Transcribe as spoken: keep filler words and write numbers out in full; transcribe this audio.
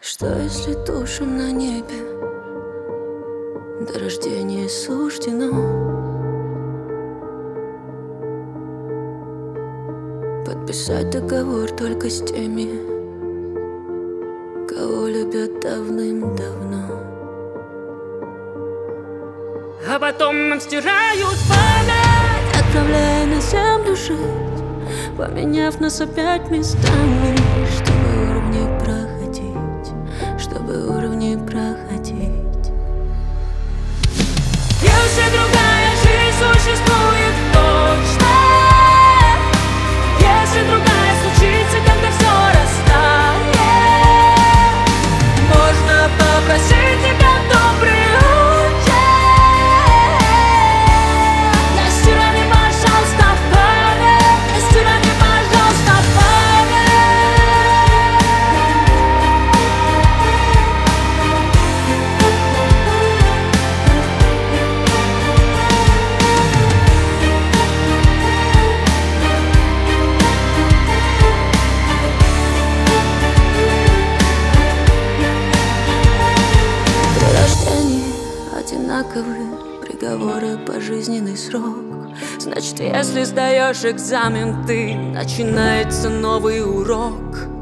Что если тушим на небе до рождения суждено подписать договор только с теми, кого любят давным-давно. А потом нам стирают память, отправляя на землю жить, поменяв нас опять местами, чтобы уровни проходить, чтобы уровни проходить. Если другая жизнь существует точно, если другая случится, когда все растает, можно попросить тебя добрый учить. Настирай мне, пожалуйста, память, настирай мне, пожалуйста, Одинаковые приговоры, пожизненный срок. Значит, если сдаешь экзамен ты, начинается новый урок.